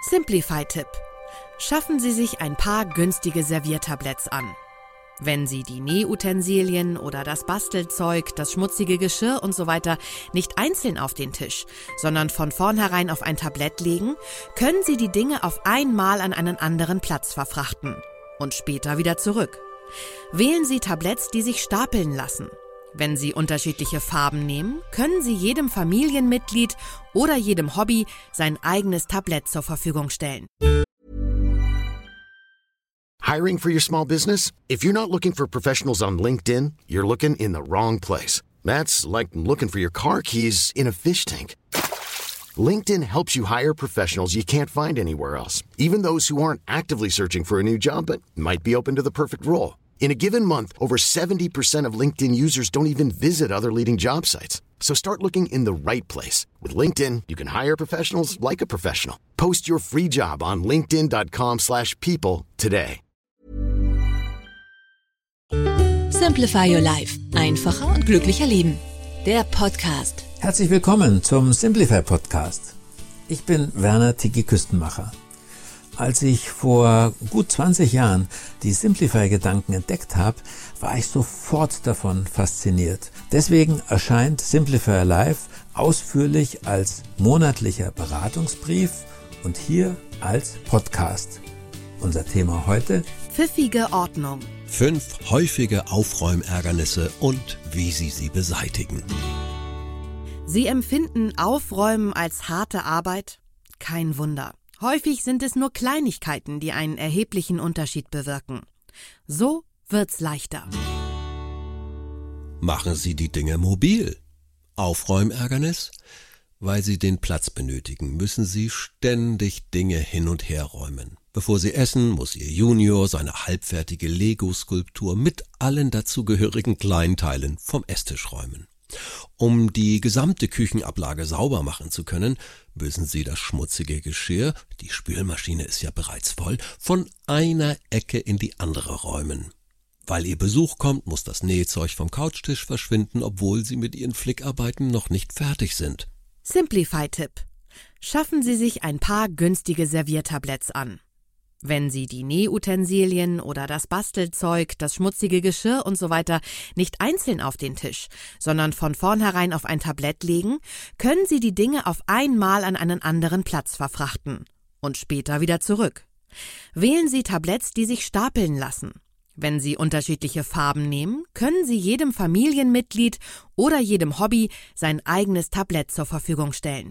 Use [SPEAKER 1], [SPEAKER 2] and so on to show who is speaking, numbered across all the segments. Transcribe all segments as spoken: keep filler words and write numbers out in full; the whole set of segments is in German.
[SPEAKER 1] Simplify-Tipp: Schaffen Sie sich ein paar günstige Serviertabletts an. Wenn Sie die Nähutensilien oder das Bastelzeug, das schmutzige Geschirr und so weiter nicht einzeln auf den Tisch, sondern von vornherein auf ein Tablett legen, können Sie die Dinge auf einmal an einen anderen Platz verfrachten und später wieder zurück. Wählen Sie Tabletts, die sich stapeln lassen. Wenn Sie unterschiedliche Farben nehmen, können Sie jedem Familienmitglied oder jedem Hobby sein eigenes Tablett zur Verfügung stellen.
[SPEAKER 2] Hiring for your small business? If you're not looking for professionals on LinkedIn, you're looking in the wrong place. That's like looking for your car keys in a fish tank. LinkedIn helps you hire professionals you can't find anywhere else, even those who aren't actively searching for a new job but might be open to the perfect role. In a given month, over seventy percent of LinkedIn users don't even visit other leading job sites. So start looking in the right place. With LinkedIn, you can hire professionals like a professional. Post your free job on linkedin dot com slash people today.
[SPEAKER 3] Simplify Your Life. Einfacher und glücklicher leben. Der Podcast.
[SPEAKER 4] Herzlich willkommen zum Simplify Podcast. Ich bin Werner Tiki Küstenmacher. Als ich vor gut zwanzig Jahren die Simplify-Gedanken entdeckt habe, war ich sofort davon fasziniert. Deswegen erscheint Simplify Your Life ausführlich als monatlicher Beratungsbrief und hier als Podcast. Unser Thema heute:
[SPEAKER 1] Pfiffige Ordnung.
[SPEAKER 5] Fünf häufige Aufräumärgernisse und wie Sie sie beseitigen.
[SPEAKER 1] Sie empfinden Aufräumen als harte Arbeit? Kein Wunder. Häufig sind es nur Kleinigkeiten, die einen erheblichen Unterschied bewirken. So wird's leichter.
[SPEAKER 5] Machen Sie die Dinge mobil. Aufräumärgernis? Weil Sie den Platz benötigen, müssen Sie ständig Dinge hin und her räumen. Bevor Sie essen, muss Ihr Junior seine halbfertige Lego-Skulptur mit allen dazugehörigen Kleinteilen vom Esstisch räumen. Um die gesamte Küchenablage sauber machen zu können, müssen Sie das schmutzige Geschirr, die Spülmaschine ist ja bereits voll, von einer Ecke in die andere räumen. Weil Ihr Besuch kommt, muss das Nähzeug vom Couchtisch verschwinden, obwohl Sie mit Ihren Flickarbeiten noch nicht fertig sind.
[SPEAKER 1] Simplify-Tipp: Schaffen Sie sich ein paar günstige Serviertabletts an. Wenn Sie die Nähutensilien oder das Bastelzeug, das schmutzige Geschirr und so weiter nicht einzeln auf den Tisch, sondern von vornherein auf ein Tablett legen, können Sie die Dinge auf einmal an einen anderen Platz verfrachten und später wieder zurück. Wählen Sie Tabletts, die sich stapeln lassen. Wenn Sie unterschiedliche Farben nehmen, können Sie jedem Familienmitglied oder jedem Hobby sein eigenes Tablett zur Verfügung stellen.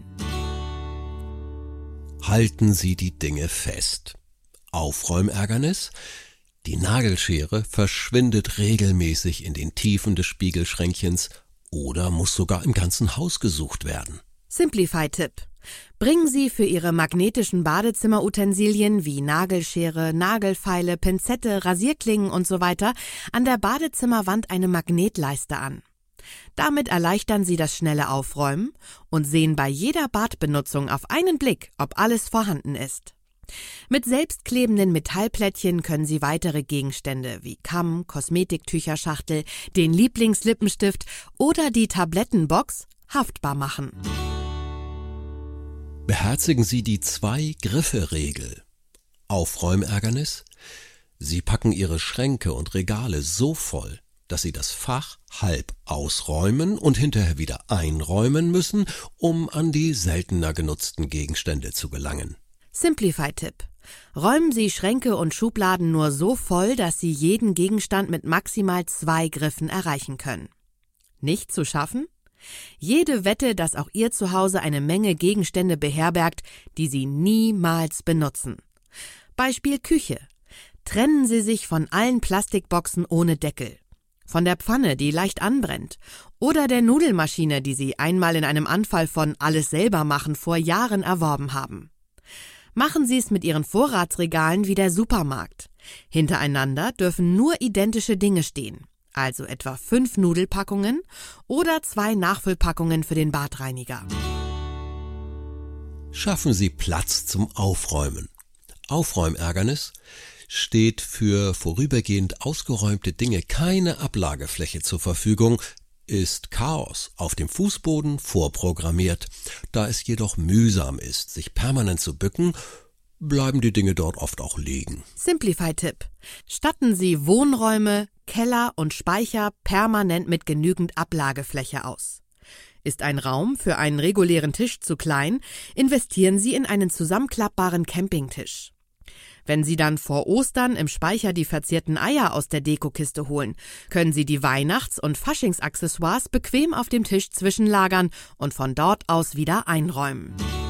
[SPEAKER 5] Halten Sie die Dinge fest. Aufräumärgernis? Die Nagelschere verschwindet regelmäßig in den Tiefen des Spiegelschränkchens oder muss sogar im ganzen Haus gesucht werden.
[SPEAKER 1] Simplify-Tipp: Bringen Sie für Ihre magnetischen Badezimmerutensilien wie Nagelschere, Nagelfeile, Pinzette, Rasierklingen und so weiter an der Badezimmerwand eine Magnetleiste an. Damit erleichtern Sie das schnelle Aufräumen und sehen bei jeder Badbenutzung auf einen Blick, ob alles vorhanden ist. Mit selbstklebenden Metallplättchen können Sie weitere Gegenstände wie Kamm, Kosmetiktücherschachtel, den Lieblingslippenstift oder die Tablettenbox haftbar machen.
[SPEAKER 5] Beherzigen Sie die Zwei-Griffe-Regel. Aufräumärgernis? Sie packen Ihre Schränke und Regale so voll, dass Sie das Fach halb ausräumen und hinterher wieder einräumen müssen, um an die seltener genutzten Gegenstände zu gelangen.
[SPEAKER 1] Simplify-Tipp: Räumen Sie Schränke und Schubladen nur so voll, dass Sie jeden Gegenstand mit maximal zwei Griffen erreichen können. Nicht zu schaffen? Jede Wette, dass auch Ihr Zuhause eine Menge Gegenstände beherbergt, die Sie niemals benutzen. Beispiel Küche. Trennen Sie sich von allen Plastikboxen ohne Deckel. Von der Pfanne, die leicht anbrennt. Oder der Nudelmaschine, die Sie einmal in einem Anfall von alles selber machen vor Jahren erworben haben. Machen Sie es mit Ihren Vorratsregalen wie der Supermarkt. Hintereinander dürfen nur identische Dinge stehen, also etwa fünf Nudelpackungen oder zwei Nachfüllpackungen für den Badreiniger.
[SPEAKER 5] Schaffen Sie Platz zum Aufräumen. Aufräumärgernis steht für vorübergehend ausgeräumte Dinge keine Ablagefläche zur Verfügung, ist Chaos auf dem Fußboden vorprogrammiert. Da es jedoch mühsam ist, sich permanent zu bücken, bleiben die Dinge dort oft auch liegen.
[SPEAKER 1] Simplify-Tipp. Statten Sie Wohnräume, Keller und Speicher permanent mit genügend Ablagefläche aus. Ist ein Raum für einen regulären Tisch zu klein, investieren Sie in einen zusammenklappbaren Campingtisch. Wenn Sie dann vor Ostern im Speicher die verzierten Eier aus der Dekokiste holen, können Sie die Weihnachts- und Faschingsaccessoires bequem auf dem Tisch zwischenlagern und von dort aus wieder einräumen.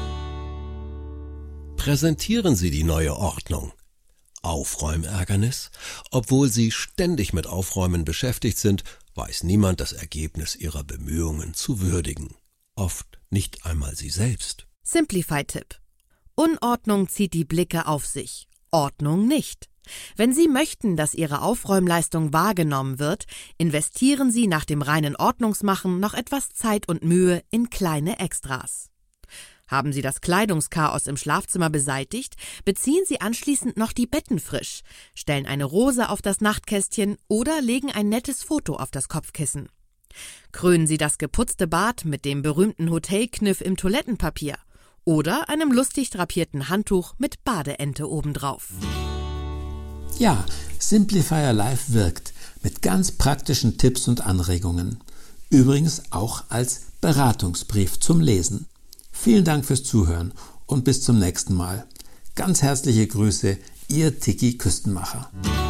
[SPEAKER 5] Präsentieren Sie die neue Ordnung. Aufräumärgernis? Obwohl Sie ständig mit Aufräumen beschäftigt sind, weiß niemand das Ergebnis Ihrer Bemühungen zu würdigen. Oft nicht einmal Sie selbst.
[SPEAKER 1] Simplify-Tipp. Unordnung zieht die Blicke auf sich. Ordnung nicht. Wenn Sie möchten, dass Ihre Aufräumleistung wahrgenommen wird, investieren Sie nach dem reinen Ordnungsmachen noch etwas Zeit und Mühe in kleine Extras. Haben Sie das Kleidungschaos im Schlafzimmer beseitigt, beziehen Sie anschließend noch die Betten frisch, stellen eine Rose auf das Nachtkästchen oder legen ein nettes Foto auf das Kopfkissen. Krönen Sie das geputzte Bad mit dem berühmten Hotelkniff im Toilettenpapier oder einem lustig drapierten Handtuch mit Badeente obendrauf.
[SPEAKER 4] Ja, Simplify Your Life wirkt mit ganz praktischen Tipps und Anregungen. Übrigens auch als Beratungsbrief zum Lesen. Vielen Dank fürs Zuhören und bis zum nächsten Mal. Ganz herzliche Grüße, Ihr Tiki Küstenmacher.